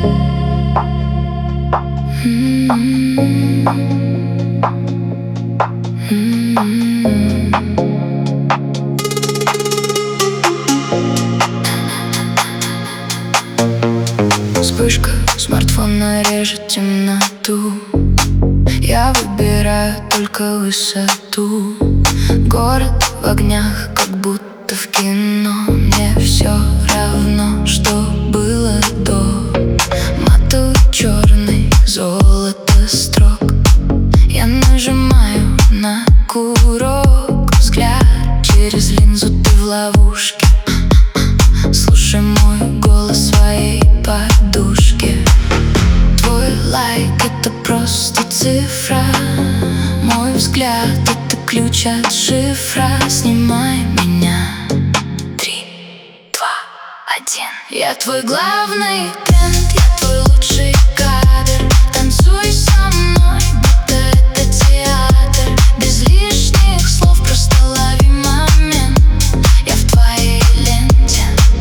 Вспышка смартфона режет темноту. Я выбираю только высоту. Город в огнях, как будто в кино. Мне все равно, что было до. Матовый черный, золото строк. Я нажимаю на курок. Взгляд через линзу, ты в ловушке. Слушай мой голос в своей подушке. Твой лайк — это просто цифра. Мой взгляд — это ключ от шифра. Снимай меня. 3, 2, 1. Я твой главный тренд, я твой лучший кадр. Танцуй со мной, будто это театр. Без лишних слов, просто лови момент. Я в твоей ленте.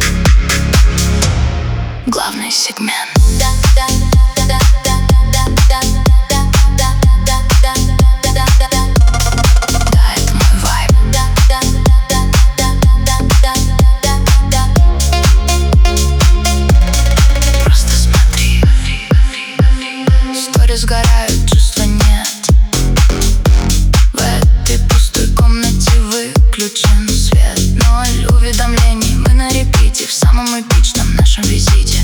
Главный сегмент. Сгорают, чувства нет. В этой пустой комнате выключен свет. Ноль уведомлений, мы на репите. В самом эпичном нашем визите.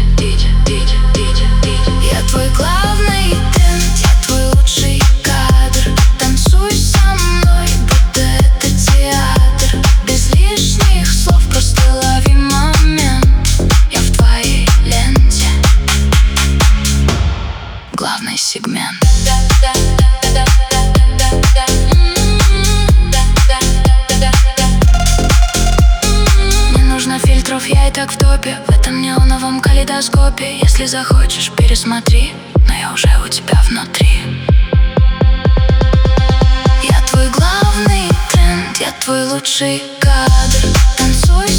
Я твой главный тренд, я твой лучший кадр. Танцуй со мной, будто это театр. Без лишних слов, просто лови момент. Я в твоей ленте. Главный сегмент. Не нужно фильтров, я и так в топе. В этом неоновом калейдоскопе. Если захочешь, пересмотри, но я уже у тебя внутри. Я твой главный тренд, я твой лучший кадр. Танцуй